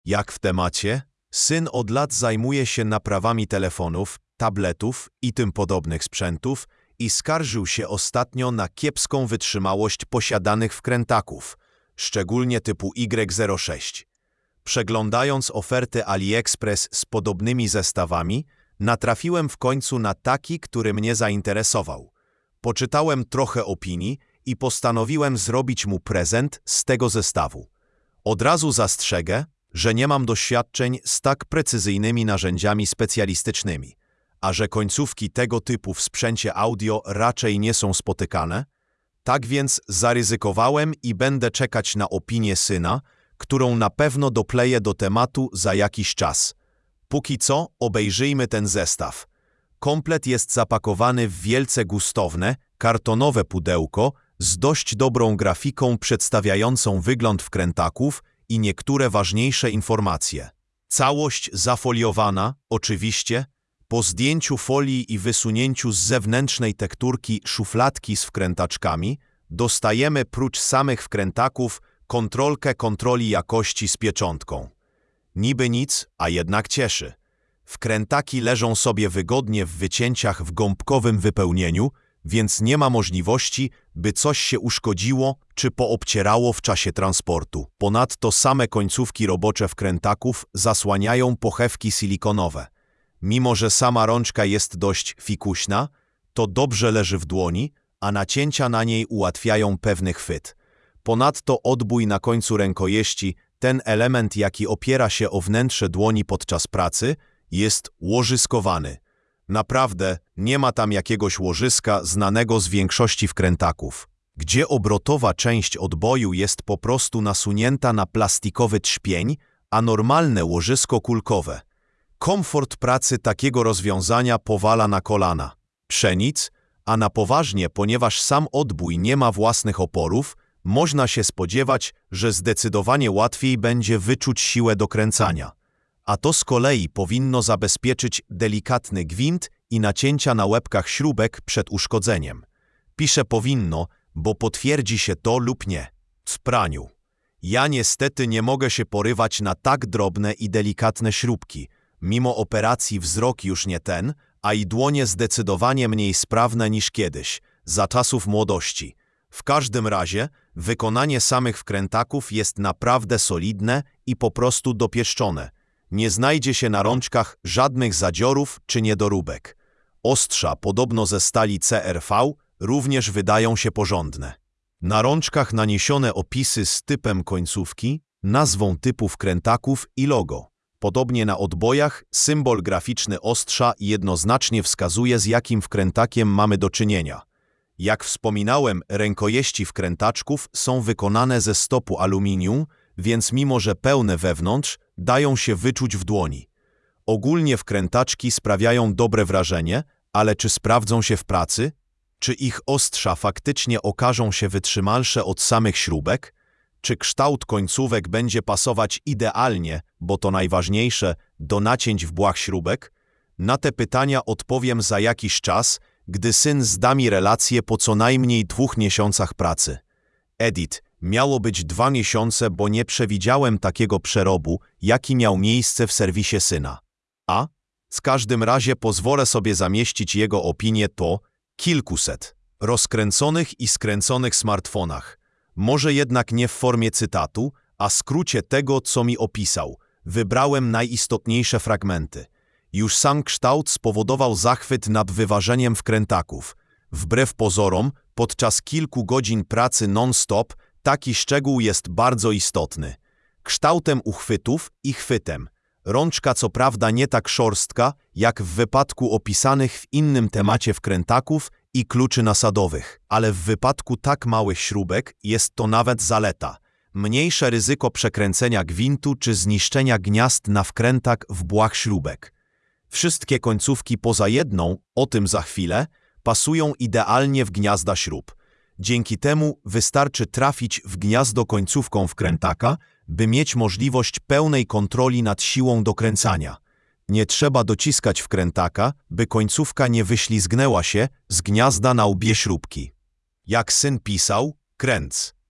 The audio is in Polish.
Jak w temacie, syn od lat zajmuje się naprawami telefonów, tabletów i tym podobnych sprzętów i skarżył się ostatnio na kiepską wytrzymałość posiadanych wkrętaków, szczególnie typu Y06. Przeglądając oferty AliExpress z podobnymi zestawami, natrafiłem w końcu na taki, który mnie zainteresował. Poczytałem trochę opinii i postanowiłem zrobić mu prezent z tego zestawu. Od razu zastrzegę, że nie mam doświadczeń z tak precyzyjnymi narzędziami specjalistycznymi, a że końcówki tego typu w sprzęcie audio raczej nie są spotykane, tak więc zaryzykowałem i będę czekać na opinię syna, którą na pewno dopleję do tematu za jakiś czas. Póki co obejrzyjmy ten zestaw. Komplet jest zapakowany w wielce gustowne, kartonowe pudełko z dość dobrą grafiką przedstawiającą wygląd wkrętaków i niektóre ważniejsze informacje. Całość zafoliowana, oczywiście, po zdjęciu folii i wysunięciu z zewnętrznej tekturki szufladki z wkrętaczkami, dostajemy prócz samych wkrętaków kontrolkę kontroli jakości z pieczątką. Niby nic, a jednak cieszy. Wkrętaki leżą sobie wygodnie w wycięciach w gąbkowym wypełnieniu, więc nie ma możliwości, by coś się uszkodziło czy poobcierało w czasie transportu. Ponadto same końcówki robocze wkrętaków zasłaniają pochewki silikonowe. Mimo że sama rączka jest dość fikuśna, to dobrze leży w dłoni, a nacięcia na niej ułatwiają pewny chwyt. Ponadto odbój na końcu rękojeści, ten element, jaki opiera się o wnętrze dłoni podczas pracy, jest łożyskowany. Naprawdę nie ma tam jakiegoś łożyska znanego z większości wkrętaków, gdzie obrotowa część odboju jest po prostu nasunięta na plastikowy trzpień, a normalne łożysko kulkowe. Komfort pracy takiego rozwiązania powala na kolana. Pszenic, a na poważnie, ponieważ sam odbój nie ma własnych oporów, można się spodziewać, że zdecydowanie łatwiej będzie wyczuć siłę dokręcania. A to z kolei powinno zabezpieczyć delikatny gwint i nacięcia na łebkach śrubek przed uszkodzeniem. Piszę powinno, bo potwierdzi się to lub nie. W praniu. Ja niestety nie mogę się porywać na tak drobne i delikatne śrubki. Mimo operacji wzrok już nie ten, a i dłonie zdecydowanie mniej sprawne niż kiedyś, za czasów młodości. W każdym razie wykonanie samych wkrętaków jest naprawdę solidne i po prostu dopieszczone. Nie znajdzie się na rączkach żadnych zadziorów czy niedoróbek. Ostrza, podobno ze stali CRV, również wydają się porządne. Na rączkach naniesione opisy z typem końcówki, nazwą typu wkrętaków i logo. Podobnie na odbojach symbol graficzny ostrza jednoznacznie wskazuje, z jakim wkrętakiem mamy do czynienia. Jak wspominałem, rękojeści wkrętaczków są wykonane ze stopu aluminium, więc mimo że pełne wewnątrz, dają się wyczuć w dłoni. Ogólnie wkrętaczki sprawiają dobre wrażenie, ale czy sprawdzą się w pracy? Czy ich ostrza faktycznie okażą się wytrzymalsze od samych śrubek? Czy kształt końcówek będzie pasować idealnie, bo to najważniejsze, do nacięć w błach śrubek? Na te pytania odpowiem za jakiś czas, gdy syn zda mi relację po co najmniej 2 miesiącach pracy. Edit. Miało być 2 miesiące, bo nie przewidziałem takiego przerobu, jaki miał miejsce w serwisie syna. A? W każdym razie pozwolę sobie zamieścić jego opinię to kilkuset rozkręconych i skręconych smartfonach. Może jednak nie w formie cytatu, a skrócie tego, co mi opisał. Wybrałem najistotniejsze fragmenty. Już sam kształt spowodował zachwyt nad wyważeniem wkrętaków. Wbrew pozorom, podczas kilku godzin pracy non-stop, taki szczegół jest bardzo istotny. Kształtem uchwytów i chwytem. Rączka co prawda nie tak szorstka, jak w wypadku opisanych w innym temacie wkrętaków i kluczy nasadowych, ale w wypadku tak małych śrubek jest to nawet zaleta. Mniejsze ryzyko przekręcenia gwintu czy zniszczenia gniazd na wkrętak w błach śrubek. Wszystkie końcówki poza jedną, o tym za chwilę, pasują idealnie w gniazda śrub. Dzięki temu wystarczy trafić w gniazdo końcówką wkrętaka, by mieć możliwość pełnej kontroli nad siłą dokręcania. Nie trzeba dociskać wkrętaka, by końcówka nie wyślizgnęła się z gniazda na łbie śrubki. Jak syn pisał, kręc.